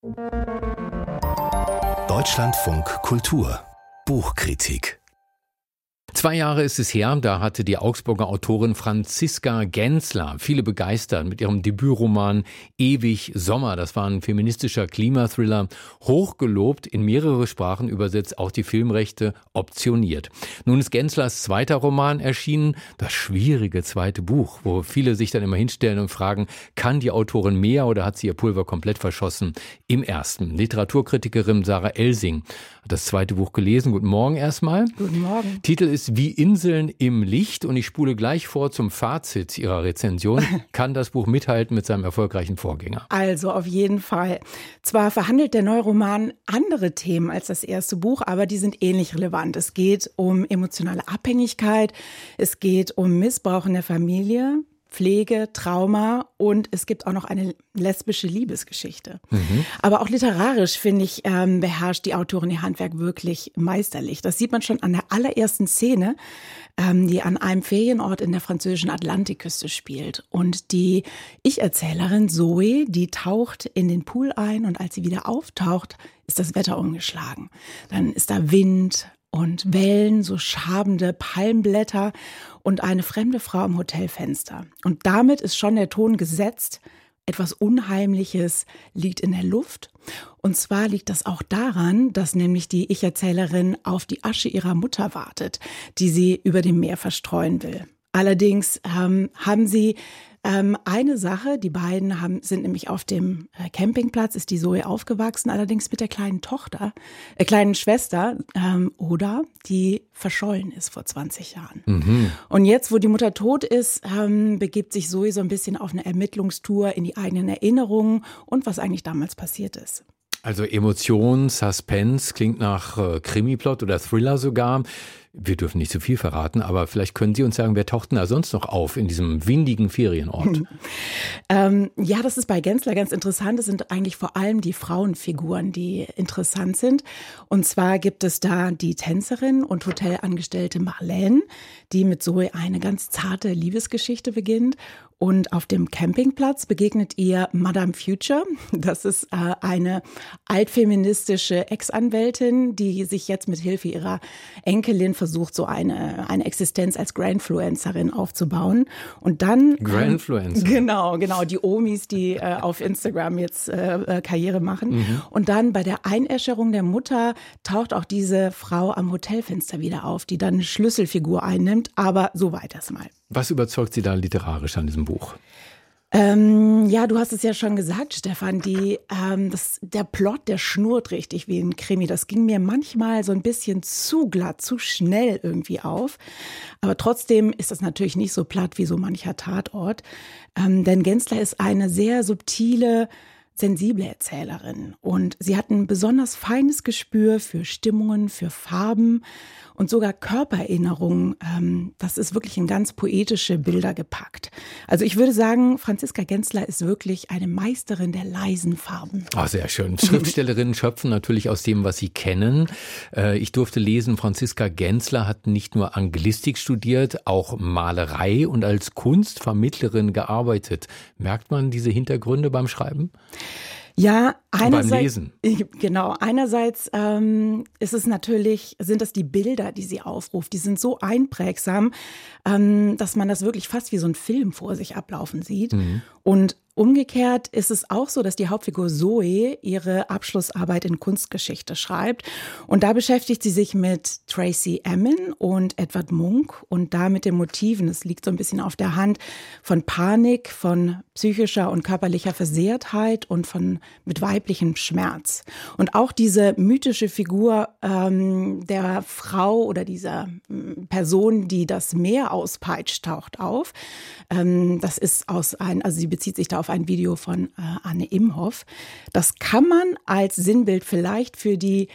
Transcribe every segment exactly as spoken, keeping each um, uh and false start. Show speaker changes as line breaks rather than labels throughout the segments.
Deutschlandfunk Kultur Buchkritik.
Zwei Jahre ist es her, da hatte die Augsburger Autorin Franziska Genzler viele begeistert mit ihrem Debütroman Ewig Sommer. Das war ein feministischer Klimathriller, hochgelobt, in mehrere Sprachen übersetzt, auch die Filmrechte optioniert. Nun ist Genzlers zweiter Roman erschienen, das schwierige zweite Buch, wo viele sich dann immer hinstellen und fragen, kann die Autorin mehr oder hat sie ihr Pulver komplett verschossen? Im ersten. Literaturkritikerin Sarah Elsing hat das zweite Buch gelesen. Guten Morgen erstmal.
Guten Morgen.
Titel ist Wie Inseln im Licht und ich spule gleich vor zum Fazit Ihrer Rezension. Kann das Buch mithalten mit seinem erfolgreichen Vorgänger?
Also auf jeden Fall. Zwar verhandelt der neue Roman andere Themen als das erste Buch, aber die sind ähnlich relevant. Es geht um emotionale Abhängigkeit, es geht um Missbrauch in der Familie, Pflege, Trauma und es gibt auch noch eine lesbische Liebesgeschichte. Mhm. Aber auch literarisch, finde ich, ähm, beherrscht die Autorin ihr Handwerk wirklich meisterlich. Das sieht man schon an der allerersten Szene, ähm, die an einem Ferienort in der französischen Atlantikküste spielt. Und die Ich-Erzählerin Zoe, die taucht in den Pool ein und als sie wieder auftaucht, ist das Wetter umgeschlagen. Dann ist da Wind und Wellen, so schabende Palmblätter und eine fremde Frau am Hotelfenster. Und damit ist schon der Ton gesetzt. Etwas Unheimliches liegt in der Luft. Und zwar liegt das auch daran, dass nämlich die Ich-Erzählerin auf die Asche ihrer Mutter wartet, die sie über dem Meer verstreuen will. Allerdings ähm, haben sie ähm, eine Sache, die beiden haben, sind nämlich auf dem äh, Campingplatz, ist die Zoe aufgewachsen, allerdings mit der kleinen Tochter, äh, kleinen Schwester, ähm, Oda, die verschollen ist vor zwanzig Jahren. Mhm. Und jetzt, wo die Mutter tot ist, ähm, begibt sich Zoe so ein bisschen auf eine Ermittlungstour in die eigenen Erinnerungen und was eigentlich damals passiert ist.
Also Emotion, Suspense, klingt nach äh, Krimiplot oder Thriller sogar. Wir dürfen nicht zu viel verraten, aber vielleicht können Sie uns sagen, wer taucht denn da sonst noch auf in diesem windigen Ferienort?
ähm, ja, das ist bei Genzler ganz interessant. Es sind eigentlich vor allem die Frauenfiguren, die interessant sind. Und zwar gibt es da die Tänzerin und Hotelangestellte Marlene, die mit Zoe eine ganz zarte Liebesgeschichte beginnt. Und auf dem Campingplatz begegnet ihr Madame Future. Das ist äh, eine altfeministische Ex-Anwältin, die sich jetzt mit Hilfe ihrer Enkelin versucht, so eine, eine Existenz als Grandfluencerin aufzubauen. Und dann
Grandfluencer.
Ähm, genau, genau, die Omis, die äh, auf Instagram jetzt äh, Karriere machen. Mhm. Und dann bei der Einäscherung der Mutter taucht auch diese Frau am Hotelfenster wieder auf, die dann eine Schlüsselfigur einnimmt. Aber so weit erstmal.
Was überzeugt Sie da literarisch an diesem Buch?
Ähm, ja, du hast es ja schon gesagt, Stefan, die, ähm, das, der Plot, der schnurrt richtig wie ein Krimi. Das ging mir manchmal so ein bisschen zu glatt, zu schnell irgendwie auf. Aber trotzdem ist das natürlich nicht so platt wie so mancher Tatort. Ähm, denn Genzler ist eine sehr subtile, sensible Erzählerin. Und sie hat ein besonders feines Gespür für Stimmungen, für Farben und sogar Körpererinnerungen. Das ist wirklich in ganz poetische Bilder gepackt. Also ich würde sagen, Franziska Genzler ist wirklich eine Meisterin der leisen Farben.
Oh, sehr schön. Schriftstellerinnen schöpfen natürlich aus dem, was sie kennen. Ich durfte lesen, Franziska Genzler hat nicht nur Anglistik studiert, auch Malerei und als Kunstvermittlerin gearbeitet. Merkt man diese Hintergründe beim Schreiben?
Ja, einerseits,
beim Lesen.
Genau, einerseits ähm, ist es natürlich, sind das die Bilder, die sie aufruft, die sind so einprägsam, ähm, dass man das wirklich fast wie so ein Film vor sich ablaufen sieht. Mhm. Und umgekehrt ist es auch so, dass die Hauptfigur Zoe ihre Abschlussarbeit in Kunstgeschichte schreibt. Und da beschäftigt sie sich mit Tracey Emin und Edvard Munch und da mit den Motiven. Es liegt so ein bisschen auf der Hand von Panik, von psychischer und körperlicher Versehrtheit und von mit weiblichem Schmerz. Und auch diese mythische Figur ähm, der Frau oder dieser ähm, Person, die das Meer auspeitscht, taucht auf. Ähm, das ist aus ein, also sie bezieht sich da auf ein Video von äh, Anne Imhoff. Das kann man als Sinnbild vielleicht für die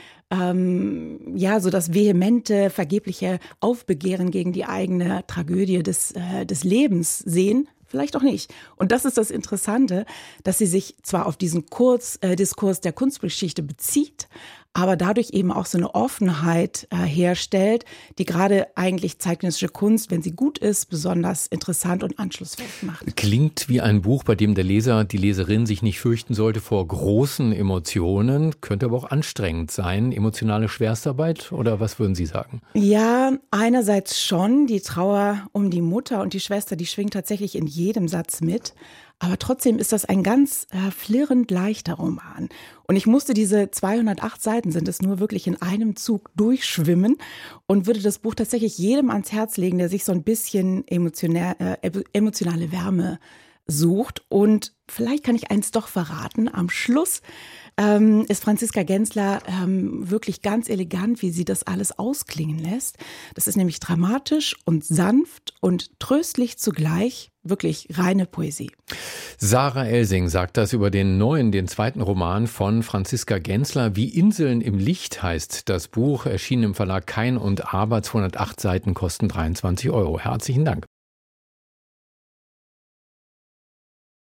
Ähm, ja, so das vehemente, vergebliche Aufbegehren gegen die eigene Tragödie des, äh, des Lebens sehen. Vielleicht auch nicht. Und das ist das Interessante, dass sie sich zwar auf diesen Kurzdiskurs äh, der Kunstgeschichte bezieht, aber dadurch eben auch so eine Offenheit äh, herstellt, die gerade eigentlich zeitgenössische Kunst, wenn sie gut ist, besonders interessant und anschlussfähig macht.
Klingt wie ein Buch, bei dem der Leser, die Leserin sich nicht fürchten sollte vor großen Emotionen, könnte aber auch anstrengend sein. Emotionale Schwerstarbeit oder was würden Sie sagen?
Ja, einerseits schon. Die Trauer um die Mutter und die Schwester, die schwingt tatsächlich in jedem Satz mit. Aber trotzdem ist das ein ganz äh, flirrend leichter Roman. Und ich musste diese zweihundertacht Seiten, sind es nur, wirklich in einem Zug durchschwimmen und würde das Buch tatsächlich jedem ans Herz legen, der sich so ein bisschen emotional, äh, emotionale Wärme sucht. Und vielleicht kann ich eins doch verraten. Am Schluss ähm, ist Franziska Gensler ähm, wirklich ganz elegant, wie sie das alles ausklingen lässt. Das ist nämlich dramatisch und sanft und tröstlich zugleich. Wirklich reine Poesie.
Sarah Elsing sagt das über den neuen, den zweiten Roman von Franziska Gensler. Wie Inseln im Licht heißt das Buch, erschienen im Verlag Kein und Aber. zweihundertacht Seiten kosten dreiundzwanzig Euro. Herzlichen Dank.